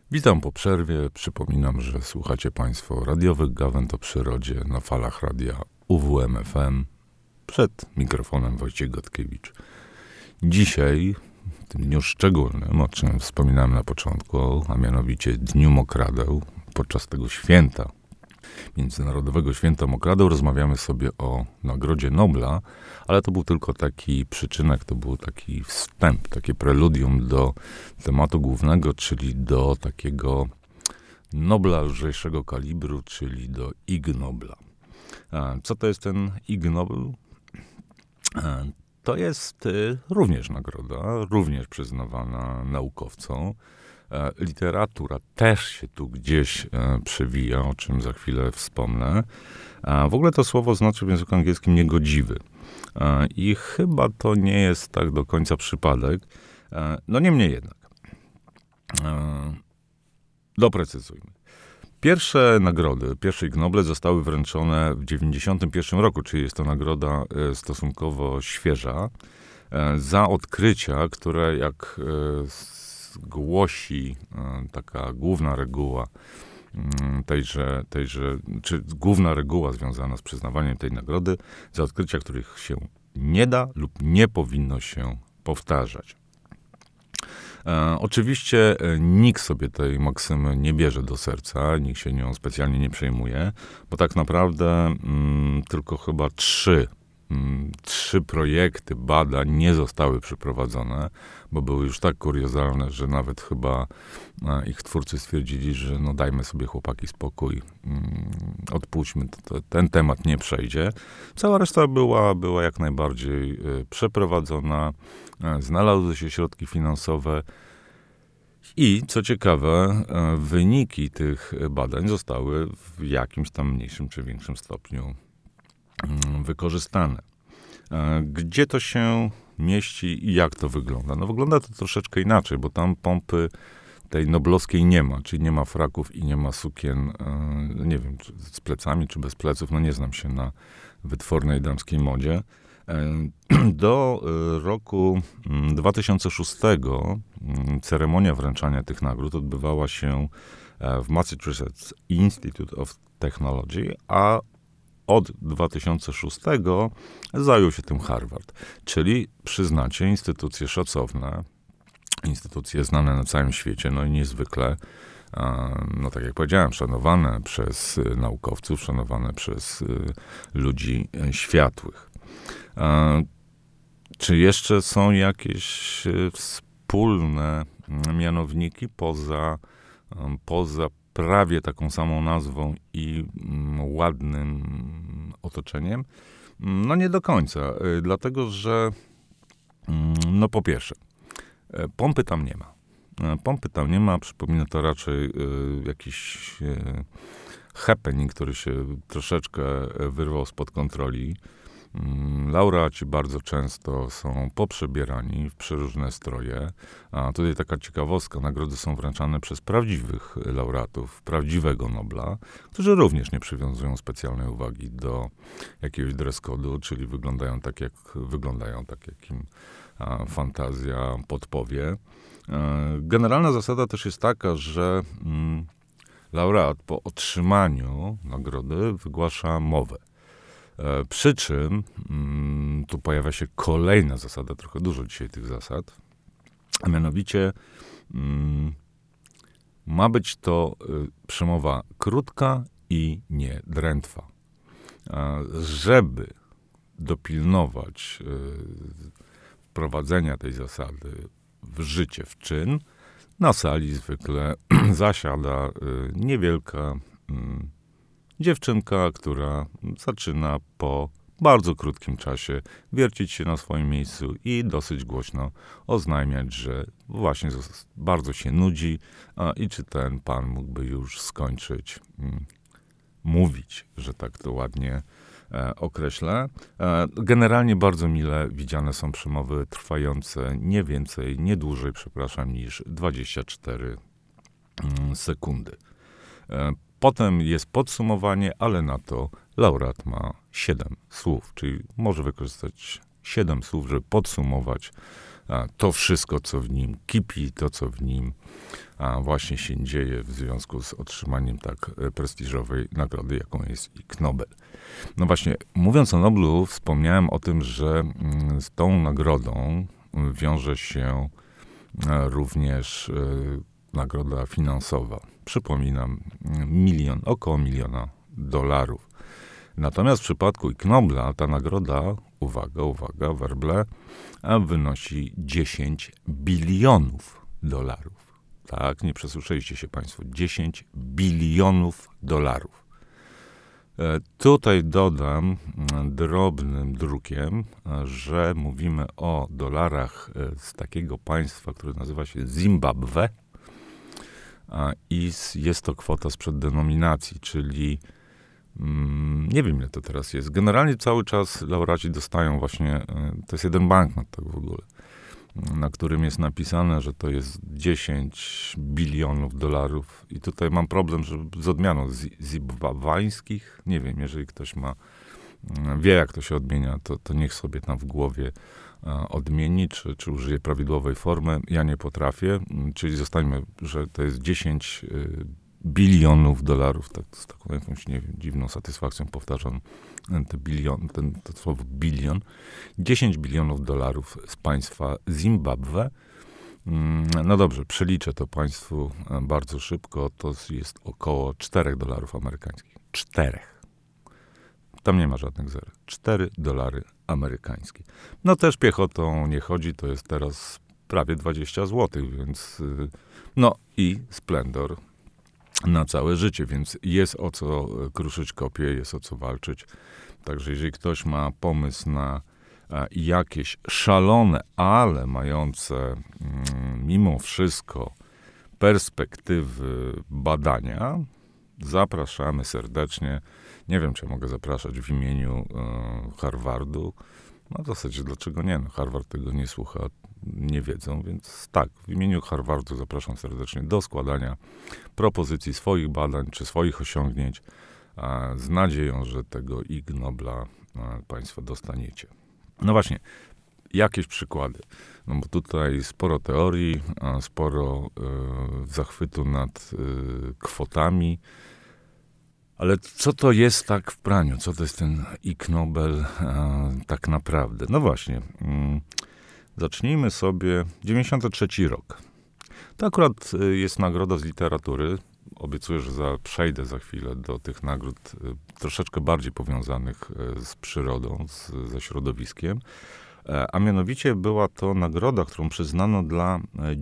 Witam po przerwie. Przypominam, że słuchacie Państwo radiowych gawęd o przyrodzie na falach radia UWM FM. Przed mikrofonem Wojciech Gotkiewicz. Dzisiaj, w tym dniu szczególnym, o czym wspominałem na początku, a mianowicie Dniu Mokradeł, podczas tego święta, Międzynarodowego Święta Mokradeł, rozmawiamy sobie o Nagrodzie Nobla, ale to był tylko taki przyczynek, to był taki wstęp, takie preludium do tematu głównego, czyli do takiego Nobla lżejszego kalibru, czyli do Ig Nobla. Co to jest ten Ig Nobel? To jest również nagroda, również przyznawana naukowcom. Literatura też się tu gdzieś przewija, o czym za chwilę wspomnę. W ogóle to słowo znaczy w języku angielskim niegodziwy. I chyba to nie jest tak do końca przypadek. No niemniej jednak. Doprecyzujmy. Pierwsze nagrody, pierwsze Ig Noble zostały wręczone w 1991 roku, czyli jest to nagroda stosunkowo świeża, za odkrycia, które jak głosi taka główna reguła czy główna reguła związana z przyznawaniem tej nagrody, za odkrycia, których się nie da lub nie powinno się powtarzać. Oczywiście nikt sobie tej maksymy nie bierze do serca, nikt się nią specjalnie nie przejmuje, bo tak naprawdę tylko chyba trzy projekty badań nie zostały przeprowadzone, bo były już tak kuriozalne, że nawet chyba ich twórcy stwierdzili, że no dajmy sobie chłopaki spokój, odpuśćmy, ten temat nie przejdzie. Cała reszta była jak najbardziej przeprowadzona, znalazły się środki finansowe i co ciekawe, wyniki tych badań zostały w jakimś tam mniejszym czy większym stopniu wykorzystane. Gdzie to się mieści i jak to wygląda? No wygląda to troszeczkę inaczej, bo tam pompy tej noblowskiej nie ma, czyli nie ma fraków i nie ma sukien, nie wiem, czy z plecami, czy bez pleców, no nie znam się na wytwornej damskiej modzie. Do roku 2006 ceremonia wręczania tych nagród odbywała się w Massachusetts Institute of Technology, a od 2006 zajął się tym Harvard, czyli przyznacie instytucje szacowne, instytucje znane na całym świecie, no i niezwykle, no tak jak powiedziałem, szanowane przez naukowców, szanowane przez ludzi światłych. Czy jeszcze są jakieś wspólne mianowniki poza prawie taką samą nazwą i ładnym otoczeniem? No nie do końca, dlatego że no po pierwsze, pompy tam nie ma. Pompy tam nie ma, przypomina to raczej jakiś happening, który się troszeczkę wyrwał spod kontroli. Laureaci bardzo często są poprzebierani w przeróżne stroje. A tutaj taka ciekawostka, nagrody są wręczane przez prawdziwych laureatów, prawdziwego Nobla, którzy również nie przywiązują specjalnej uwagi do jakiegoś dress code'u, czyli wyglądają tak, jak im fantazja podpowie. Generalna zasada też jest taka, że laureat po otrzymaniu nagrody wygłasza mowę. Przy czym tu pojawia się kolejna zasada, trochę dużo dzisiaj tych zasad, a mianowicie ma być to przemowa krótka i nie drętwa. Żeby dopilnować wprowadzenia tej zasady w życie, w czyn, na sali zwykle zasiada niewielka dziewczynka, która zaczyna po bardzo krótkim czasie wiercić się na swoim miejscu i dosyć głośno oznajmiać, że właśnie bardzo się nudzi i czy ten pan mógłby już skończyć mówić, że tak to ładnie określę. Generalnie bardzo mile widziane są przemowy trwające nie dłużej, niż 24 sekundy. Potem jest podsumowanie, ale na to laureat ma 7 słów, czyli może wykorzystać 7 słów, żeby podsumować to wszystko, co w nim kipi, to, co w nim właśnie się dzieje w związku z otrzymaniem tak prestiżowej nagrody, jaką jest Ig Nobel. No właśnie, mówiąc o Noblu, wspomniałem o tym, że z tą nagrodą wiąże się również nagroda finansowa. Przypominam, około $1 miliona. Natomiast w przypadku Ig Nobla ta nagroda, uwaga, werble, wynosi $10 bilionów. Tak, nie przesłyszeliście się państwo. $10 bilionów. Tutaj dodam drobnym drukiem, że mówimy o dolarach z takiego państwa, które nazywa się Zimbabwe, i jest to kwota sprzed denominacji, czyli nie wiem, ile to teraz jest. Generalnie cały czas laureaci dostają właśnie, to jest jeden banknot tak w ogóle, na którym jest napisane, że to jest $10 bilionów. I tutaj mam problem z odmianą zimbabwańskich. Nie wiem, jeżeli ktoś wie, jak to się odmienia, to niech sobie tam w głowie odmieni, czy użyje prawidłowej formy. Ja nie potrafię, czyli zostańmy, że to jest $10 bilionów. Tak, z taką jakąś, nie wiem, dziwną satysfakcją powtarzam to słowo bilion. $10 bilionów z państwa Zimbabwe. No dobrze, przeliczę to państwu bardzo szybko. To jest około $4 amerykańskich. 4. Tam nie ma żadnych zer. $4 amerykańskie. No też piechotą nie chodzi, to jest teraz prawie 20 zł, więc no i splendor na całe życie, więc jest o co kruszyć kopie, jest o co walczyć. Także jeżeli ktoś ma pomysł na jakieś szalone, ale mające mimo wszystko perspektywy badania, zapraszamy serdecznie. Nie wiem, czy mogę zapraszać w imieniu Harvardu. No w zasadzie dlaczego nie? No, Harvard tego nie słucha, nie wiedzą, więc tak, w imieniu Harvardu zapraszam serdecznie do składania propozycji swoich badań czy swoich osiągnięć z nadzieją, że tego Ig Nobla państwo dostaniecie. No właśnie, jakieś przykłady. No bo tutaj sporo teorii, sporo zachwytu nad kwotami. Ale co to jest tak w praniu? Co to jest ten Ig Nobel tak naprawdę? No właśnie, zacznijmy sobie 93 rok. To akurat jest nagroda z literatury. Obiecuję, że przejdę za chwilę do tych nagród troszeczkę bardziej powiązanych z przyrodą, ze środowiskiem. A mianowicie była to nagroda, którą przyznano dla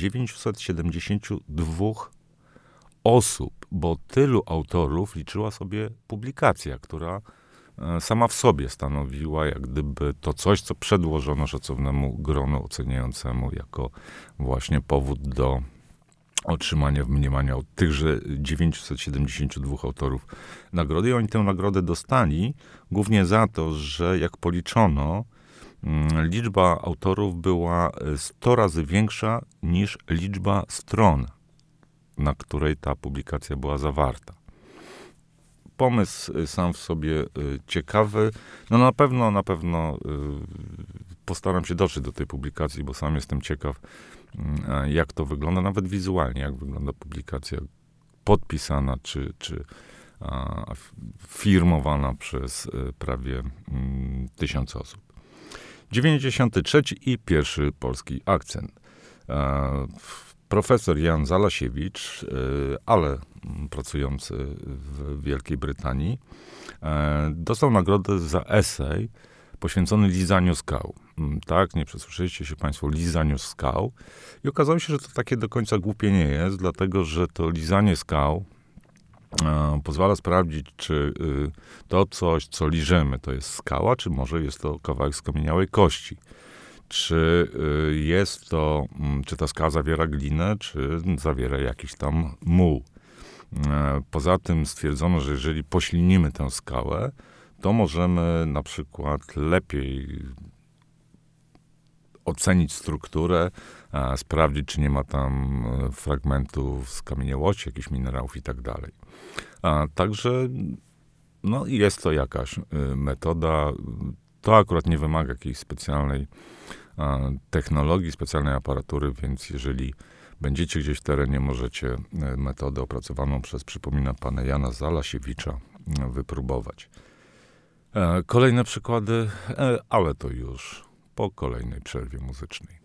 972 osób, bo tylu autorów liczyła sobie publikacja, która sama w sobie stanowiła jak gdyby to coś, co przedłożono szacownemu gronu oceniającemu jako właśnie powód do otrzymania w mniemaniu od tychże 972 autorów nagrody. I oni tę nagrodę dostali głównie za to, że jak policzono, liczba autorów była 100 razy większa niż liczba stron, na której ta publikacja była zawarta. Pomysł sam w sobie ciekawy. No na pewno postaram się dotrzeć do tej publikacji, bo sam jestem ciekaw, jak to wygląda, nawet wizualnie, jak wygląda publikacja podpisana, czy firmowana przez prawie 1000 osób. 93 i pierwszy polski akcent. Profesor Jan Zalasiewicz, ale pracujący w Wielkiej Brytanii, dostał nagrodę za esej poświęcony lizaniu skał. Tak, nie przesłyszeliście się państwo, lizaniu skał. I okazało się, że to takie do końca głupie nie jest, dlatego że to lizanie skał pozwala sprawdzić, czy to coś, co liżemy, to jest skała, czy może jest to kawałek skamieniałej kości. Czy ta skała zawiera glinę, czy zawiera jakiś tam muł. Poza tym stwierdzono, że jeżeli poślinimy tę skałę, to możemy na przykład lepiej ocenić strukturę, sprawdzić, czy nie ma tam fragmentów skamieniałości, jakichś minerałów i tak dalej. Także no, jest to jakaś metoda. To akurat nie wymaga jakiejś specjalnej technologii, specjalnej aparatury, więc jeżeli będziecie gdzieś w terenie, możecie metodę opracowaną przez, przypominam, pana Jana Zalasiewicza wypróbować. Kolejne przykłady, ale to już po kolejnej przerwie muzycznej.